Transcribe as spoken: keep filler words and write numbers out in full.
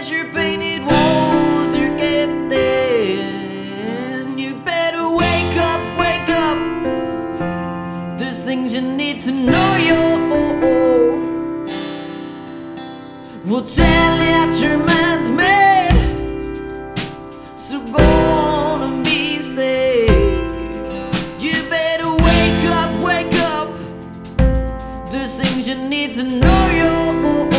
as your painted walls are getting. You better wake up, wake up. There's things you need to know, yo. We'll tell you that your mind's made, so go on and be safe. You better wake up, wake up. There's things you need to know, yo.